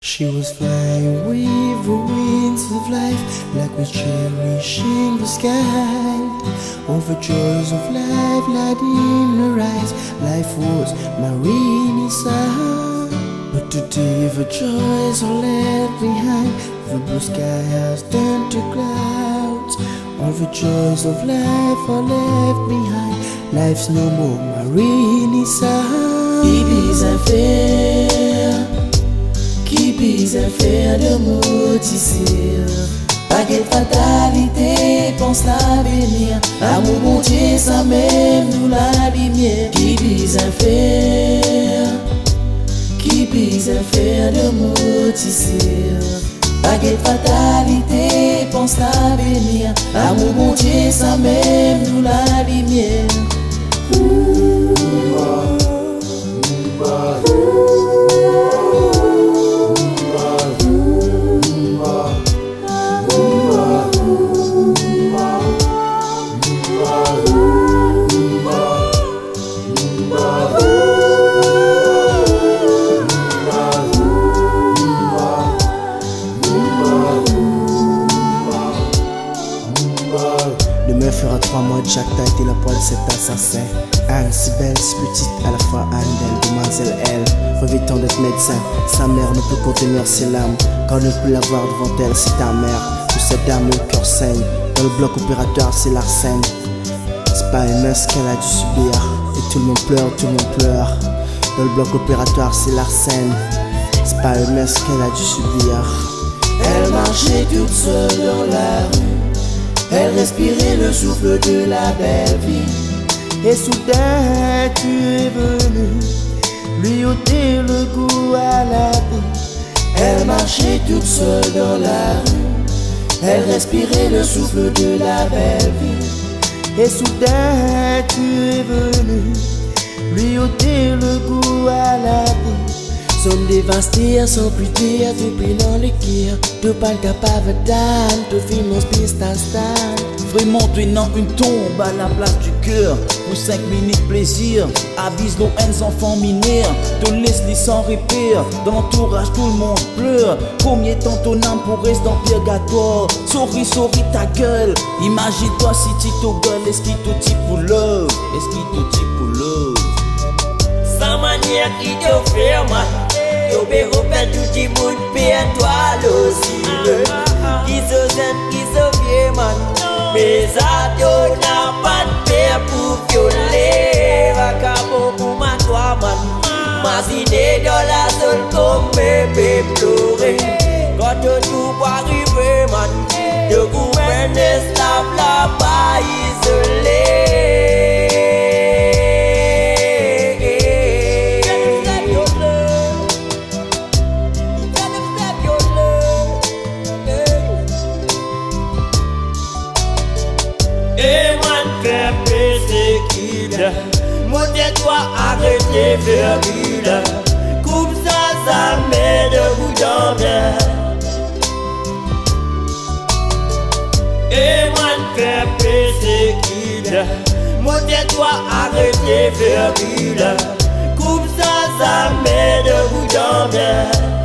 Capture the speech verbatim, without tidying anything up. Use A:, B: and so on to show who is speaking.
A: She was flying with the winds of life, like we're cherishing the sky. All the joys of life light in her eyes. Life was marine inside, but today the joys are left behind. The blue sky has turned to clouds. All the joys of life are left behind. Life's no more marine inside. Qui bise à faire, qui bise à faire de motisser. Baguette fatalité, pense l'avenir. Amour bon Dieu, ça même nous la lumière. Qui bise à faire, qui bise à faire de motisser. Baguette fatalité, pense l'avenir. Amour bon Dieu, ça même nous la lumière. Demain fera trois mois de Jacques Tati, la poêle cet assassin. Anne, si belle, si petite, à la fois Anne d'elle, demoiselle elle, revêtant d'être médecin. Sa mère ne peut contenir ses larmes, quand ne peut la voir devant elle, c'est ta mère. Pour cette dame, le cœur saigne, dans le bloc opératoire, c'est l'arsène. C'est pas une menace qu'elle a dû subir, et tout le monde pleure, tout le monde pleure. Dans le bloc opératoire, c'est l'arsène. C'est pas une menace qu'elle a dû subir. Elle marchait toute seule dans la rue. Elle respirait le souffle de la belle vie. Et soudain tu es venu lui ôter le goût à la vie. Elle marchait toute seule dans la rue. Elle respirait le souffle de la belle vie. Et soudain tu es venu lui ôter le goût à la vie. Sommes dévastés, sans plus dire, tout pris dans le cœur. Tout pas capable d'âne, tout film en piste à stand.
B: Vraiment tenant une tombe à la place du cœur. Pour cinq minutes plaisir, avise nos haines enfants mineurs. Te laisse les sans répire, dans l'entourage tout le monde pleure. Combien de temps ton âme pour rester dans le purgatoire. Sorry, sorry ta gueule. Imagine-toi si tu te gueule, est-ce qu'il te dit pour love? Est-ce qu'il te dit pour love?
C: Sans manière qui te fait mal. Yo be repère tout le monde, paie toi aussi. Qui se zen, qui se vie man. Mais ça yo n'a pas de paix pour violer. Vacabo pour ma toi man. Ma idée dans la zone comme bébé pleurer. Quand tout va arriver man. De gouverner esclave là-bas isolé. Et moi faire persécuter. Montrez-toi arrêter faire vide. Coupe ça, ça met de vous dormir. Et moi faire persécuter. Montrez-toi arrêter faire vide. Coupe ça, ça met de vous dormir.